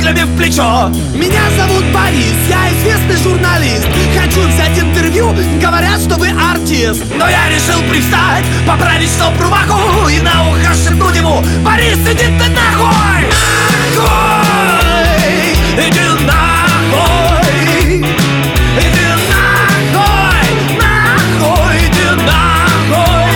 пулями в плечо. Меня зовут Борис, я известный журналист. Хочу взять интервью, говорят, что вы артист. Но я решил привстать, поправить стоп рубаху и на ухо шепнуть ему: Борис, иди ты нахуй! Нахуй! Иди нахуй! Иди нахуй! Нахуй! Иди нахуй!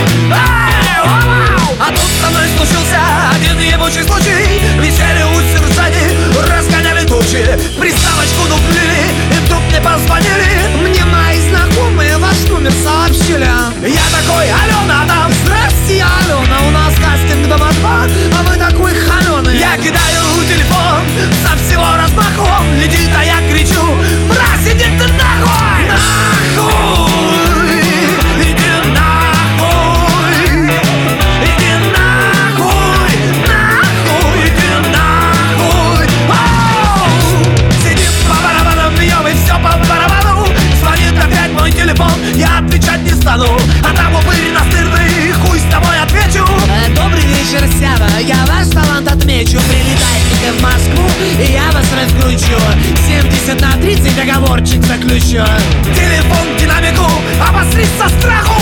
А тут со мной случился один ебучий случай. Висели у сержани, разгоняли тучи, приставочку дуплили, и вдруг мне позвонили. Мне мои знакомые ваш номер сообщили. Я такой: Алена там. Здрасте, Алена, у нас кастинг дома 2, а вы такой холеный. Я кидаю телефон со всего размаху, он летит, а я кричу: мразь, иди ты нахуй! Нахуй! Иди нахуй! Иди нахуй! Нахуй! Иди нахуй! Сидит по барабанам, бьем и все по барабану. Звонит опять мой телефон, я отвечать не стану. А там упырь настырный, хуй с тобой отвечу. Добрый вечер, Сява, я ваш талант отмечу. Прилетайте в Москву, и я вас раскручу. 70/30 договорчик заключу. Телефон в динамику, обосрись со страху.